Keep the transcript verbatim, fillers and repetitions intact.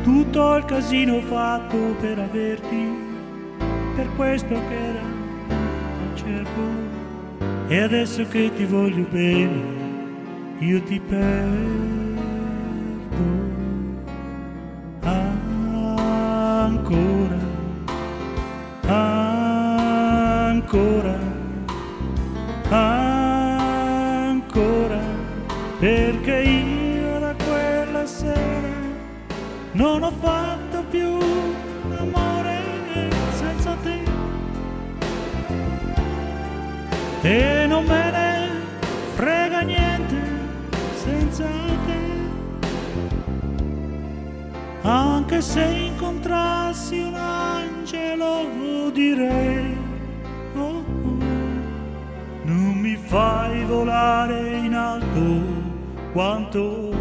tutto il casino fatto per averti, per questo che era al cerco, e adesso che ti voglio bene io ti perdo ancora, ancora, ancora, perché io da quella sera non ho fatto più amore senza te, e non me ne frega niente senza te, anche se incontrassi un angelo direi oh, oh, non mi fai volare in alto quanto